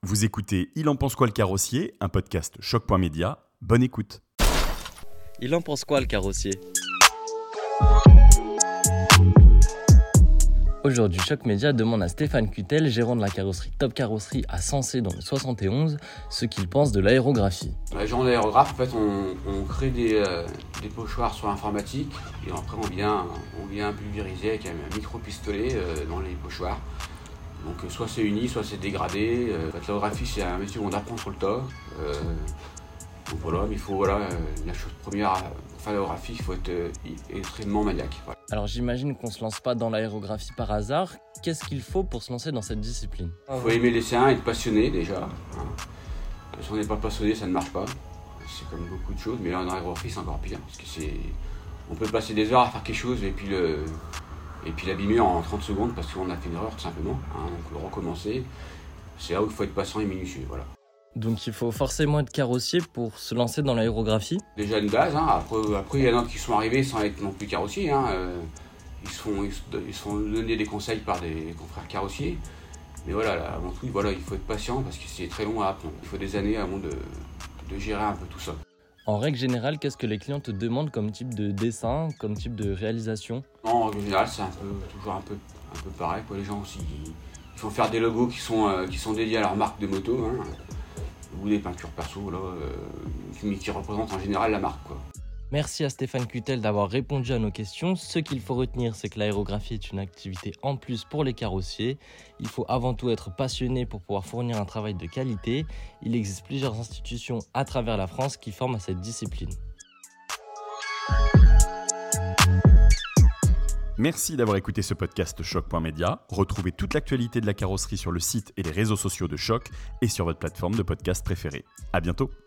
Vous écoutez Il en pense quoi le carrossier, un podcast choc.media. Bonne écoute. Il en pense quoi le carrossier ? Aujourd'hui, Choc Média demande à Stéphane Cutel, gérant de la carrosserie Top Carrosserie à Sensé dans le 71, ce qu'il pense de l'aérographie. Les gens de l'aérographe, en fait, on crée des pochoirs sur l'informatique et après on vient pulvériser avec un micro-pistolet dans les pochoirs. Donc soit c'est uni, soit c'est dégradé. L'aérographie, c'est un métier où on apprend sur le tas. Donc voilà, mais il faut, la chose première, pour faire l'aérographie, il faut être extrêmement maniaque. Voilà. Alors j'imagine qu'on ne se lance pas dans l'aérographie par hasard. Qu'est-ce qu'il faut pour se lancer dans cette discipline ? Il faut aimer les dessins, être passionné déjà. Si on n'est pas passionné, ça ne marche pas. C'est comme beaucoup de choses, mais là en aérographie, c'est encore pire. Parce que on peut passer des heures à faire quelque chose et puis l'abîmer en 30 secondes parce qu'on a fait une erreur tout simplement. Donc le recommencer, c'est là où il faut être patient et minutieux. Voilà. Donc il faut forcément être carrossier pour se lancer dans l'aérographie ? Déjà une base, après il y en a qui sont arrivés sans être non plus carrossiers. Ils se font donner des conseils par des confrères carrossiers. Mais voilà, avant tout, il faut être patient parce que c'est très long à apprendre. Il faut des années avant de gérer un peu tout ça. En règle générale, qu'est-ce que les clients te demandent comme type de dessin, comme type de réalisation ? En règle générale, c'est toujours un peu pareil. Les gens aussi, ils font faire des logos qui sont dédiés à leur marque de moto, ou des peintures perso, mais qui représentent en général la marque, quoi. Merci à Stéphane Cutel d'avoir répondu à nos questions. Ce qu'il faut retenir, c'est que l'aérographie est une activité en plus pour les carrossiers. Il faut avant tout être passionné pour pouvoir fournir un travail de qualité. Il existe plusieurs institutions à travers la France qui forment à cette discipline. Merci d'avoir écouté ce podcast choc.media. Retrouvez toute l'actualité de la carrosserie sur le site et les réseaux sociaux de Choc et sur votre plateforme de podcast préférée. À bientôt.